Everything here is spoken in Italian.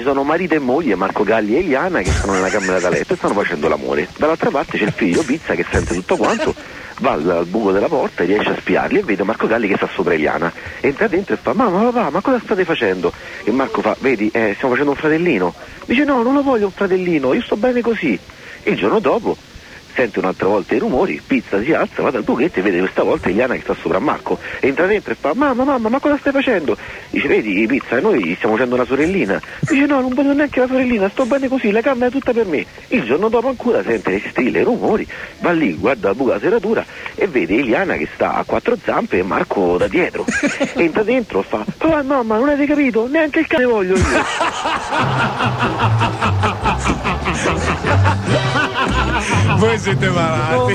sono marito e moglie, Marco Galli e Eliana, che sono nella camera da letto e stanno facendo l'amore. Dall'altra parte c'è il figlio Pizza che sente tutto quanto, va al buco della porta e riesce a spiarli e vede Marco Galli che sta sopra Eliana. Entra dentro e fa: mamma, papà, ma cosa state facendo? E Marco fa: vedi, stiamo facendo un fratellino. Dice: no, non lo voglio un fratellino, io sto bene così. E il giorno dopo sente un'altra volta i rumori, Pizza si alza, va dal buchetto e vede questa volta Eliana che sta sopra a Marco. Entra dentro e fa: mamma, ma cosa stai facendo? Dice: vedi Pizza, noi stiamo facendo una sorellina. Dice: no, non voglio neanche la sorellina, sto bene così, la camera è tutta per me. Il giorno dopo ancora sente le strille, i rumori, va lì, guarda la buca della serratura e vede Eliana che sta a quattro zampe e Marco da dietro. Entra dentro e fa: papà e mamma, non avete capito? Neanche il cane voglio io. Voi siete malati.